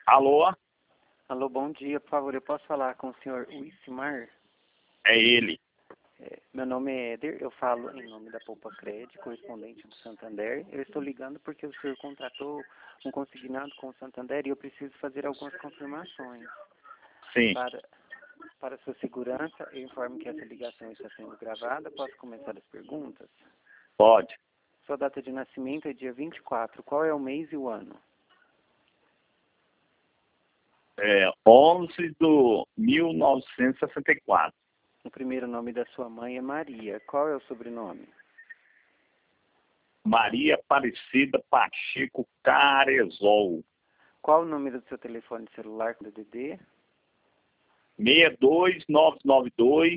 Alô? Alô, bom dia. Por favor, eu posso falar com o senhor Wismar? É ele. Meu nome é Éder, eu falo em nome da Poupa Cred, correspondente do Santander. Eu estou ligando porque o senhor contratou um consignado com o Santander e eu preciso fazer algumas confirmações. Sim. Para sua segurança, eu informo que essa ligação está sendo gravada. Posso começar as perguntas? Pode. Sua data de nascimento é dia 24. Qual é o mês e o ano? 11 de 1964. O primeiro nome da sua mãe é Maria. Qual é o sobrenome? Maria Aparecida Pacheco Carezol. Qual o número do seu telefone celular com DDD? 62992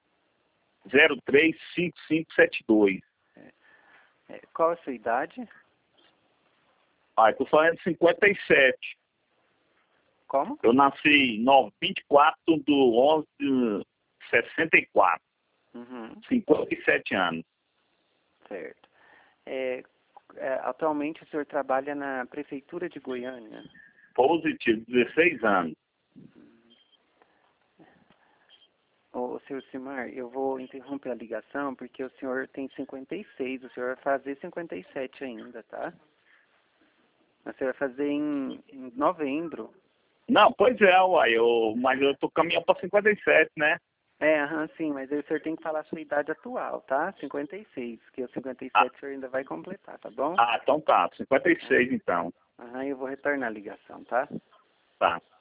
035572. Qual a sua idade? Estou falando de 57. Como? Eu nasci 24 de 11 de 64. Uhum, 57 anos. certo. Atualmente o senhor trabalha na Prefeitura de Goiânia. Positivo, 16 anos. Ô, senhor Simar, eu vou interromper a ligação porque o senhor tem 56, o senhor vai fazer 57 ainda, tá? Mas você vai fazer em novembro. Não, pois é, uai, mas eu tô caminhando para 57, né? Sim, mas aí o senhor tem que falar a sua idade atual, tá? 56, que o 57 o senhor ainda vai completar, tá bom? Então tá, 56 então. Eu vou retornar a ligação, tá? Tá.